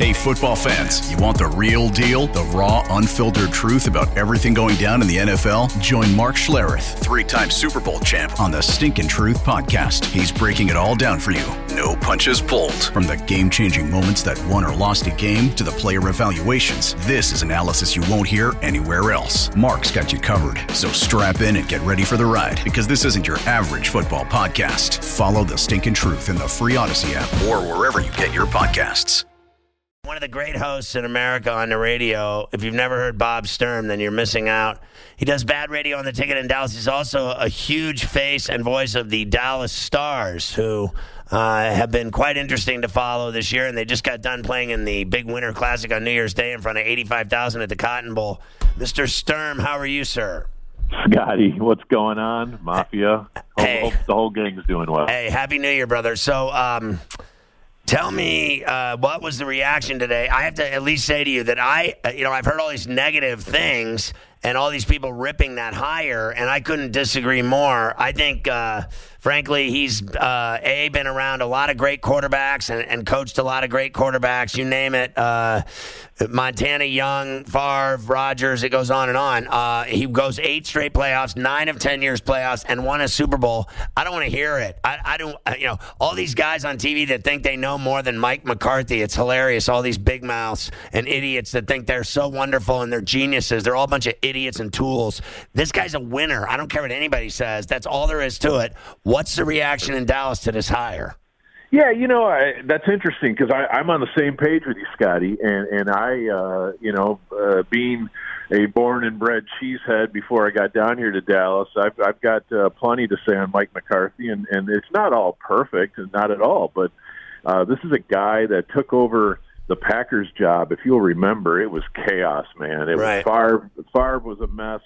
Hey, football fans, you want the real deal? The raw, unfiltered truth about everything going down in the NFL? Join Mark Schlereth, 3-time Super Bowl champ, on the Stinkin' Truth podcast. He's breaking it all down for you. No punches pulled. From the game-changing moments that won or lost a game to the player evaluations, this is analysis you won't hear anywhere else. Mark's got you covered, so strap in and get ready for the ride, because this isn't your average football podcast. Follow the Stinkin' Truth in the free Odyssey app or wherever you get your podcasts. One of the great hosts in America on the radio. If you've never heard Bob Sturm, then you're missing out. He does bad radio on the Ticket in Dallas. He's also a huge face and voice of the Dallas Stars, who have been quite interesting to follow this year, and they just got done playing in the big Winter Classic on New Year's Day in front of 85,000 at the Cotton Bowl. Mr. Sturm, how are you, sir? Scotty, what's going on? Mafia? Hope the whole gang's doing well. Hey, Happy New Year, brother. So, tell me, what was the reaction today? I have to at least say to you that I've heard all these negative things and all these people ripping that hire, and I couldn't disagree more. I think, frankly, he's, been around a lot of great quarterbacks and coached a lot of great quarterbacks. You name it. Montana, Young, Favre, Rodgers, it goes on and on. He goes 8 straight playoffs, 9 of 10 years playoffs, and won a Super Bowl. I don't want to hear it. I don't, all these guys on TV that think they know more than Mike McCarthy. It's hilarious. All these big mouths and idiots that think they're so wonderful and they're geniuses. They're all a bunch of idiots and tools. This guy's a winner. I don't care what anybody says. That's all there is to it. What's the reaction in Dallas to this hire? Yeah, that's interesting because I'm on the same page with you, Scotty, and I, being a born and bred cheesehead before I got down here to Dallas, I've got plenty to say on Mike McCarthy, and it's not all perfect, not at all, but this is a guy that took over the Packers job. If you'll remember, it was chaos, man. It was Favre was a mess.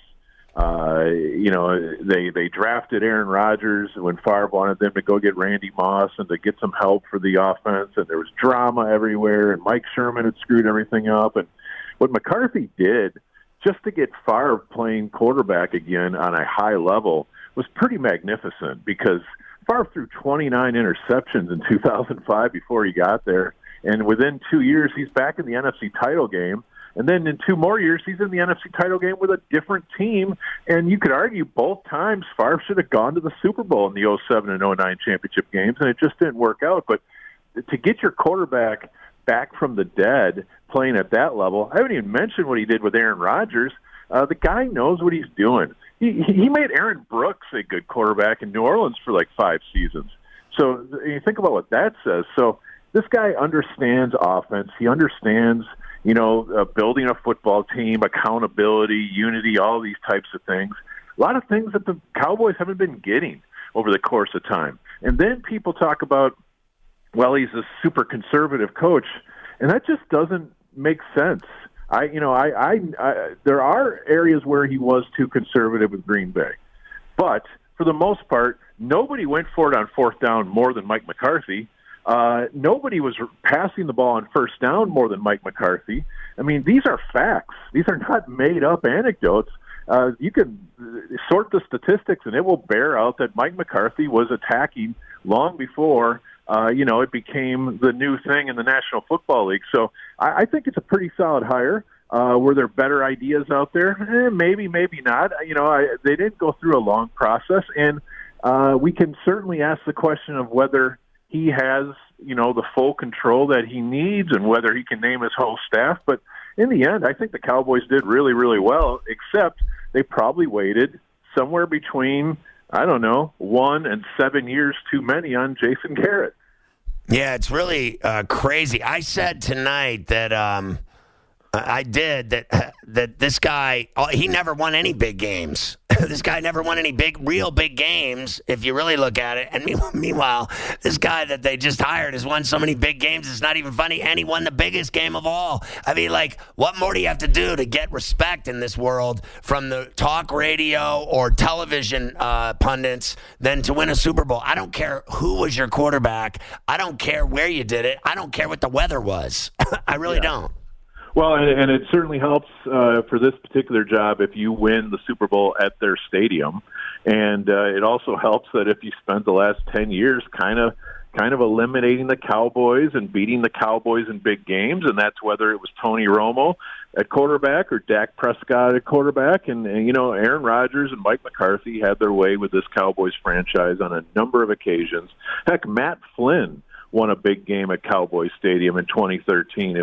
They drafted Aaron Rodgers when Favre wanted them to go get Randy Moss and to get some help for the offense, and there was drama everywhere, and Mike Sherman had screwed everything up. And what McCarthy did just to get Favre playing quarterback again on a high level was pretty magnificent, because Favre threw 29 interceptions in 2005 before he got there, and within 2 years he's back in the NFC title game. And then in 2 more years, he's in the NFC title game with a different team. And you could argue both times Favre should have gone to the Super Bowl in the 07 and 09 championship games, and it just didn't work out. But to get your quarterback back from the dead playing at that level, I haven't even mentioned what he did with Aaron Rodgers. The guy knows what he's doing. He made Aaron Brooks a good quarterback in New Orleans for like 5 seasons. So you think about what that says. So this guy understands offense. He understands building a football team, accountability, unity, all these types of things. A lot of things that the Cowboys haven't been getting over the course of time. And then people talk about, well, he's a super conservative coach, and that just doesn't make sense. There are areas where he was too conservative with Green Bay, but for the most part, nobody went for it on 4th down more than Mike McCarthy. Nobody was passing the ball on 1st down more than Mike McCarthy. I mean, these are facts. These are not made-up anecdotes. You can sort the statistics, and it will bear out that Mike McCarthy was attacking long before, it became the new thing in the National Football League. So I think it's a pretty solid hire. Were there better ideas out there? Maybe, maybe not. They didn't go through a long process, and we can certainly ask the question of whether he has, the full control that he needs and whether he can name his whole staff. But in the end, I think the Cowboys did really, really well, except they probably waited somewhere between, 1 and 7 years too many on Jason Garrett. Yeah, it's really crazy. I said tonight that that this guy, he never won any big games. This guy never won any real big games, if you really look at it. And meanwhile, this guy that they just hired has won so many big games, it's not even funny, and he won the biggest game of all. I mean, what more do you have to do to get respect in this world from the talk radio or television pundits than to win a Super Bowl? I don't care who was your quarterback. I don't care where you did it. I don't care what the weather was. I really don't. Well, and it certainly helps for this particular job if you win the Super Bowl at their stadium. And it also helps that if you spent the last 10 years kind of, kind of eliminating the Cowboys and beating the Cowboys in big games, and that's whether it was Tony Romo at quarterback or Dak Prescott at quarterback. And Aaron Rodgers and Mike McCarthy had their way with this Cowboys franchise on a number of occasions. Heck, Matt Flynn won a big game at Cowboy Stadium in 2013,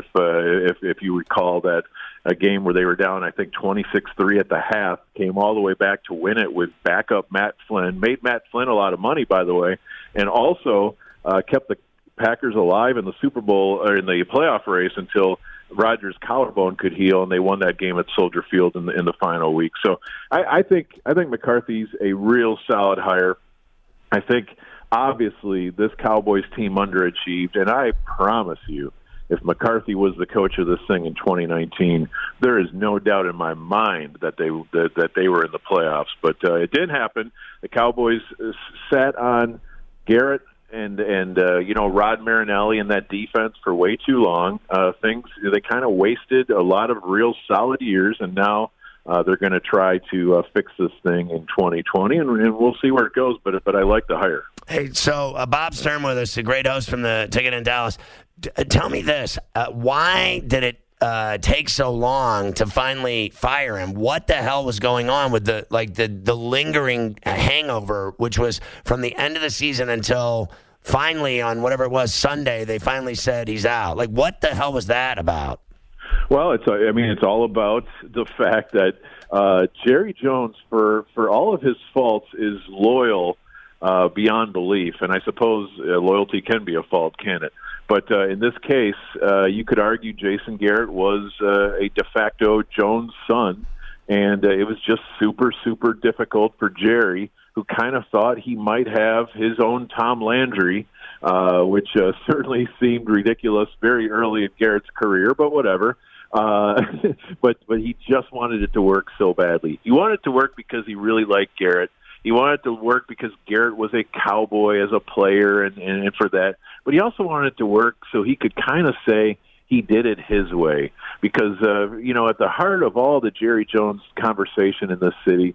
if you recall that, a game where they were down, I think, 26-3 at the half, came all the way back to win it with backup Matt Flynn, made Matt Flynn a lot of money, by the way, and also kept the Packers alive in the Super Bowl, or in the playoff race, until Rodgers' collarbone could heal, and they won that game at Soldier Field in the final week. So I think McCarthy's a real solid hire. I think, obviously, this Cowboys team underachieved, and I promise you, if McCarthy was the coach of this thing in 2019, there is no doubt in my mind that they were in the playoffs. But it didn't happen. The Cowboys sat on Garrett and Rod Marinelli in that defense for way too long. They kind of wasted a lot of real solid years, and now they're going to try to fix this thing in 2020, and we'll see where it goes. But I like the hire. Hey, so Bob Stern with us, a great host from the Ticket in Dallas. Tell me this: why did it take so long to finally fire him? What the hell was going on with the lingering hangover, which was from the end of the season until finally on whatever it was Sunday, they finally said he's out. Like, what the hell was that about? Well, it's all about the fact that Jerry Jones, for all of his faults, is loyal beyond belief, and I suppose loyalty can be a fault, can it? But in this case, you could argue Jason Garrett was a de facto Jones son, and it was just super, super difficult for Jerry, who kind of thought he might have his own Tom Landry, which certainly seemed ridiculous very early in Garrett's career, but whatever. But he just wanted it to work so badly. He wanted it to work because he really liked Garrett. He wanted it to work because Garrett was a Cowboy as a player and for that. But he also wanted it to work so he could kind of say he did it his way. Because, at the heart of all the Jerry Jones conversation in this city,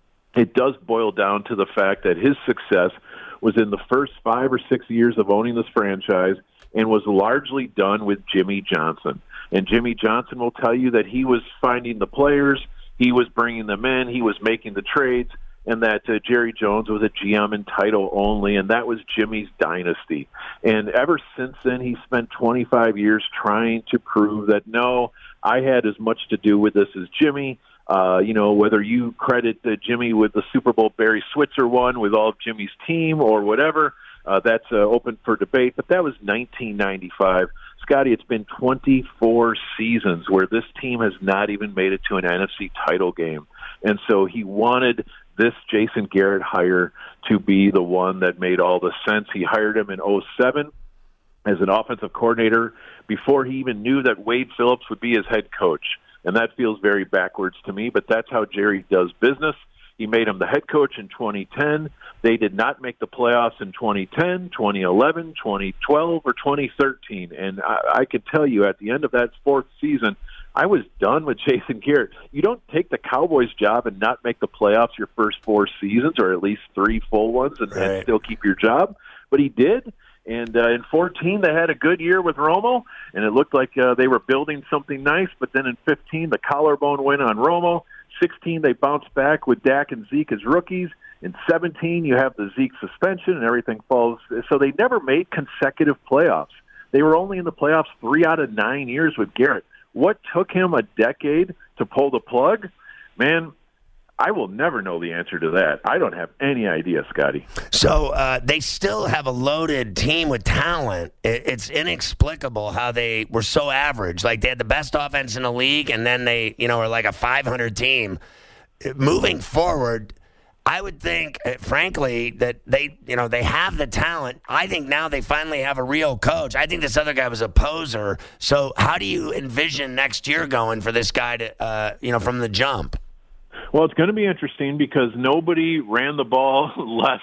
it does boil down to the fact that his success was in the first 5 or 6 years of owning this franchise and was largely done with Jimmy Johnson. And Jimmy Johnson will tell you that he was finding the players, he was bringing them in, he was making the trades, and that Jerry Jones was a GM in title only, and that was Jimmy's dynasty. And ever since then, he spent 25 years trying to prove that, no, I had as much to do with this as Jimmy. Whether you credit Jimmy with the Super Bowl Barry Switzer won with all of Jimmy's team or whatever, that's open for debate. But that was 1995. Scotty, it's been 24 seasons where this team has not even made it to an NFC title game. And so he wanted this Jason Garrett hire to be the one that made all the sense. He hired him in 2007 as an offensive coordinator before he even knew that Wade Phillips would be his head coach. And that feels very backwards to me, but that's how Jerry does business. He made him the head coach in 2010. They did not make the playoffs in 2010, 2011, 2012, or 2013. And I can tell you at the end of that fourth season, I was done with Jason Garrett. You don't take the Cowboys job and not make the playoffs your first 4 seasons, or at least 3 full ones, and still keep your job. But he did. And in 14, they had a good year with Romo, and it looked like they were building something nice. But then in 15, the collarbone went on Romo. 16, they bounced back with Dak and Zeke as rookies. In 17, you have the Zeke suspension, and everything falls. So they never made consecutive playoffs. They were only in the playoffs 3 out of 9 years with Garrett. What took him a decade to pull the plug? Man, I will never know the answer to that. I don't have any idea, Scotty. So they still have a loaded team with talent. It's inexplicable how they were so average. Like, they had the best offense in the league, and then they, are like a 500 team. Moving forward, I would think, frankly, that they have the talent. I think now they finally have a real coach. I think this other guy was a poser. So how do you envision next year going for this guy to, from the jump? Well, it's going to be interesting because nobody ran the ball less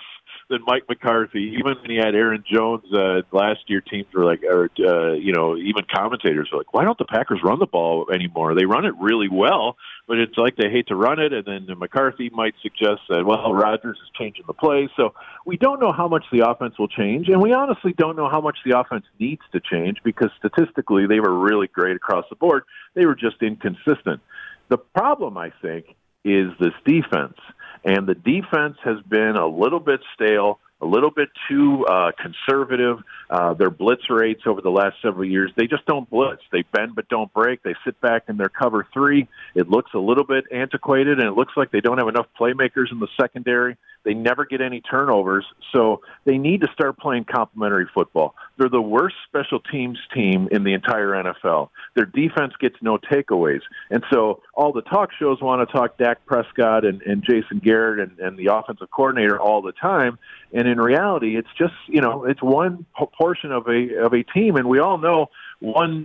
than Mike McCarthy. Even when he had Aaron Jones last year, teams were like, even commentators were like, why don't the Packers run the ball anymore? They run it really well, but it's like they hate to run it. And then McCarthy might suggest that, well, Rodgers is changing the play. So we don't know how much the offense will change, and we honestly don't know how much the offense needs to change because statistically they were really great across the board. They were just inconsistent. The problem, I think, is this defense. And the defense has been a little bit stale, a little bit too conservative. Their blitz rates over the last several years, they just don't blitz. They bend but don't break. They sit back in their cover three. It looks a little bit antiquated, and it looks like they don't have enough playmakers in the secondary. They never get any turnovers, so they need to start playing complementary football. They're the worst special teams team in the entire NFL. Their defense gets no takeaways. And so all the talk shows want to talk Dak Prescott and Jason Garrett and the offensive coordinator all the time. And in reality, it's just, it's one portion of a team. And we all know one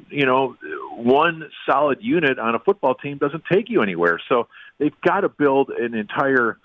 solid unit on a football team doesn't take you anywhere. So they've got to build an entire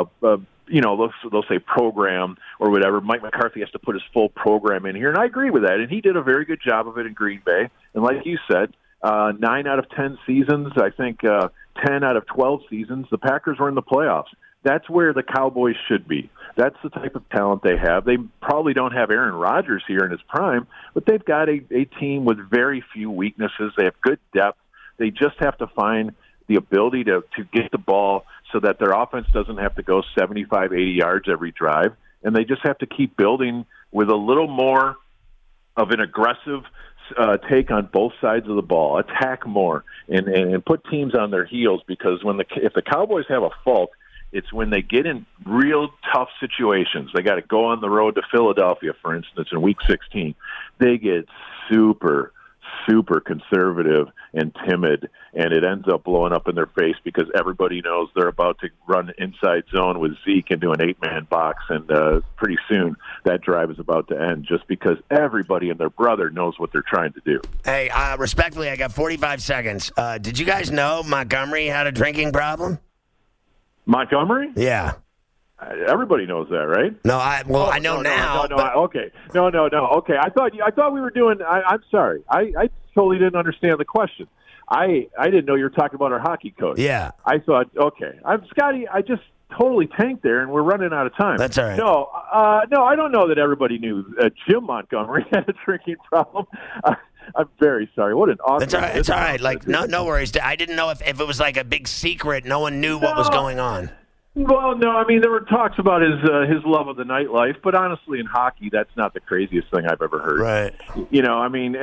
they'll say program or whatever. Mike McCarthy has to put his full program in here, and I agree with that. And he did a very good job of it in Green Bay. And like you said, 9 out of 10 seasons, I think 10 out of 12 seasons, the Packers were in the playoffs. That's where the Cowboys should be. That's the type of talent they have. They probably don't have Aaron Rodgers here in his prime, but they've got a team with very few weaknesses. They have good depth. They just have to find the ability to get the ball so that their offense doesn't have to go 75, 80 yards every drive. And they just have to keep building with a little more of an aggressive take on both sides of the ball, attack more, and put teams on their heels, because if the Cowboys have a fault, it's when they get in real tough situations. They got to go on the road to Philadelphia, for instance, in Week 16. They get super conservative and timid, and it ends up blowing up in their face because everybody knows they're about to run inside zone with Zeke into an 8-man box, and pretty soon that drive is about to end just because everybody and their brother knows what they're trying to do. Hey, respectfully, I got 45 seconds. Did you guys know Montgomery had a drinking problem? Montgomery? Yeah. Everybody knows that, right? No, I know now. Okay. No. Okay, I thought we were doing. I'm sorry. I totally didn't understand the question. I didn't know you were talking about our hockey coach. Yeah. I thought, okay, I'm Scotty. I just totally tanked there, and we're running out of time. That's all right. No, I don't know that everybody knew Jim Montgomery had a drinking problem. I'm very sorry. What an awesome. That's all right. It's all right. Like no worries. I didn't know if it was like a big secret. No one knew what was going on. Well, no, I mean, there were talks about his love of the nightlife, but honestly, in hockey, that's not the craziest thing I've ever heard. Right. I mean,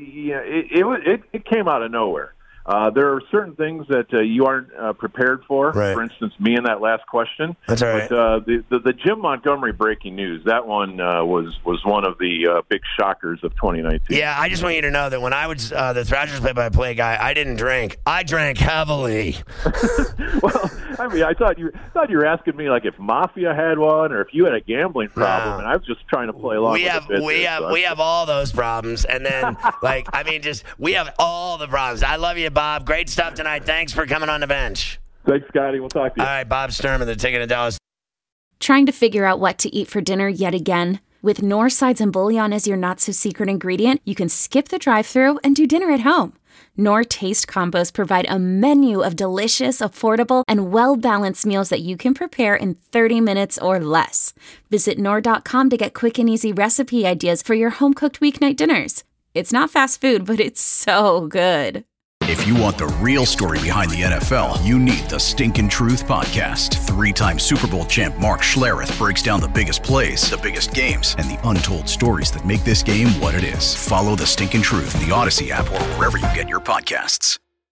it came out of nowhere. There are certain things that you aren't prepared for. Right. For instance, me in that last question. That's all right. But the Jim Montgomery breaking news, that one was one of the big shockers of 2019. Yeah, I just want you to know that when I was the Thrashers play-by-play guy, I didn't drink. I drank heavily. Well, I mean, I thought you were asking me like if Mafia had one or if you had a gambling problem, and I was just trying to play along. We have all those problems, and then we have all the problems. I love you, Bob. Great stuff tonight. Thanks for coming on the bench. Thanks, Scotty. We'll talk to you. All right, Bob Sturman, the Ticket to Dallas. Trying to figure out what to eat for dinner yet again? With Knorr sides and bouillon as your not-so-secret ingredient, you can skip the drive-thru and do dinner at home. Knorr Taste Combos provide a menu of delicious, affordable, and well-balanced meals that you can prepare in 30 minutes or less. Visit Knorr.com to get quick and easy recipe ideas for your home-cooked weeknight dinners. It's not fast food, but it's so good. If you want the real story behind the NFL, you need the Stinkin' Truth Podcast. 3-time Super Bowl champ Mark Schlereth breaks down the biggest plays, the biggest games, and the untold stories that make this game what it is. Follow the Stinkin' Truth, the Odyssey app, or wherever you get your podcasts.